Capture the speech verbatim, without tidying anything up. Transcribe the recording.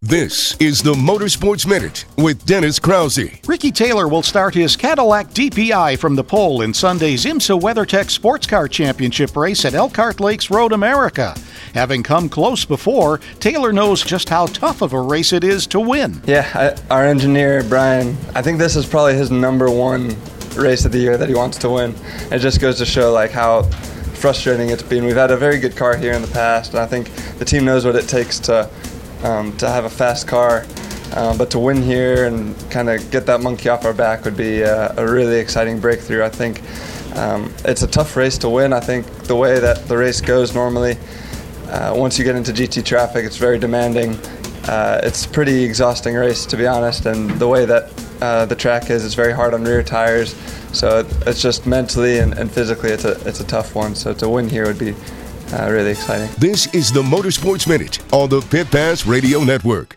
This is the Motorsports Minute with Dennis Krause. Ricky Taylor will start his Cadillac D P I from the pole in Sunday's IMSA WeatherTech Sports Car Championship race at Elkhart Lakes Road America. Having come close before, Taylor knows just how tough of a race it is to win. Yeah, I, our engineer, Brian, I think this is probably his number one race of the year that he wants to win. It just goes to show like how frustrating it's been. We've had a very good car here in the past, and I think the team knows what it takes to Um, to have a fast car, um, but to win here and kind of get that monkey off our back would be uh, a really exciting breakthrough. I think um, it's a tough race to win. I think the way that the race goes normally, uh, once you get into G T traffic, it's very demanding. Uh, it's a pretty exhausting race, to be honest, and the way that uh, the track is, it's very hard on rear tires, so it, it's just mentally and, and physically it's a, it's a tough one. So to win here would be Uh, really exciting. This is the Motorsports Minute on the Pit Pass Radio Network.